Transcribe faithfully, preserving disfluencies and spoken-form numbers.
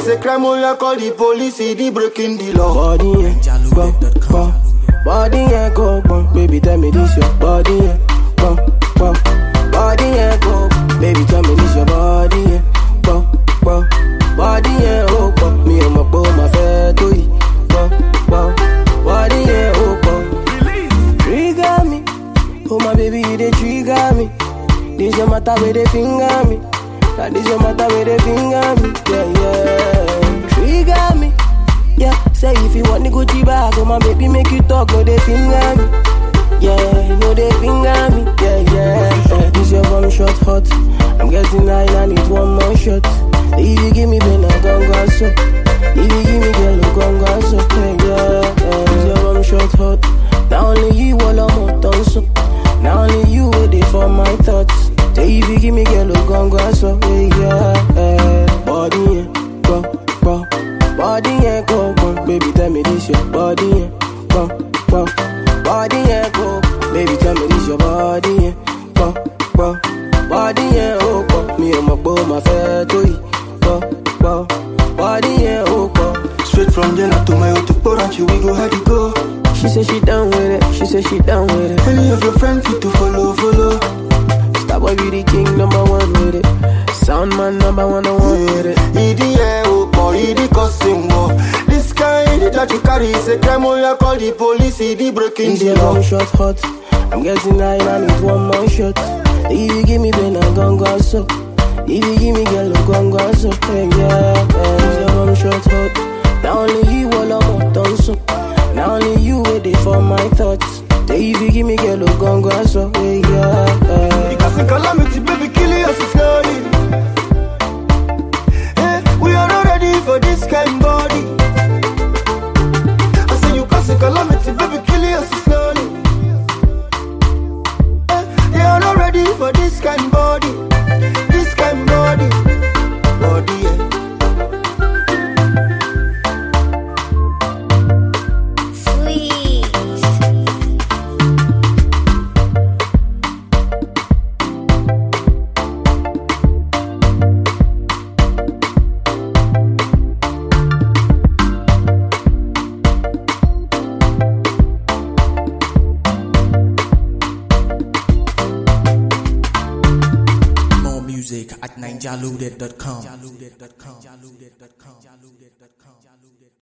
Say crime, oh yeah, call the police, the breaking the law. Body, yeah, go, go. Body, yeah, go, go. Baby, tell me this your body, yeah, go, go. Body, yeah, go. Baby, tell me this your body, yeah, go, go. Body, yeah, oh, go. Me and my boy, my fair to you, go, go. Body, yeah, oh, go. Trigger me, oh my baby, you dey trigger me. This your matter where they finger me. That this your matter where they finger me. Yeah, yeah. Trigger me. Yeah, say if you want the Gucci bag, oh my baby make you talk, no they finger me. Yeah, no they finger me. Yeah, yeah, yeah. This your one shot hot. I'm getting high, I need one more shot. If you give me ben, I gon' go so. If you give me girl, I gon' go so. Yeah, yeah, yeah. This your one shot hot. Now only you all I'm on done so. Now only you waiting for my thoughts. Say if you give me girl, I gon' go so. Yeah, yeah. Body, yeah, go, go. Body, yeah, go, go. Baby, tell me this your body, yeah, go, go. Body, yeah, go. Baby, tell me this your body, yeah, go, go. Body, yeah, oh, go. Me and my boy, my fair to you, go, go. Body, yeah, oh, go. Straight from Jena to my auto porranchi, we go how to go. She say she down with it, she say she down with it. Any of your friends fit to follow, follow. Star boy be the king, number one with it. Sound man, number one, the one with it. E D A, oh boy, E D cussing, oh. This kind that you carry is a crime, oh yeah, call the police, E D breaking the law. One shot hot, I'm getting high, I need one more shot. If you give me ben, I gon' go so. If you give me girl, I gon' go so. Hey, yeah, yeah, one shot hot. Now only you all I'm on done so. Now only you waiting for my thoughts. Say if you give me girl, I gon' go so. Hey, yeah, yeah. Because in calamity, baby, kill us slowly. Hey, we are not ready for this kind body. I say you cause a calamity, baby, kill us slowly. Hey, they are not ready for this kind body. This kind body. Body, yeah. Music at ninja loaded dot com.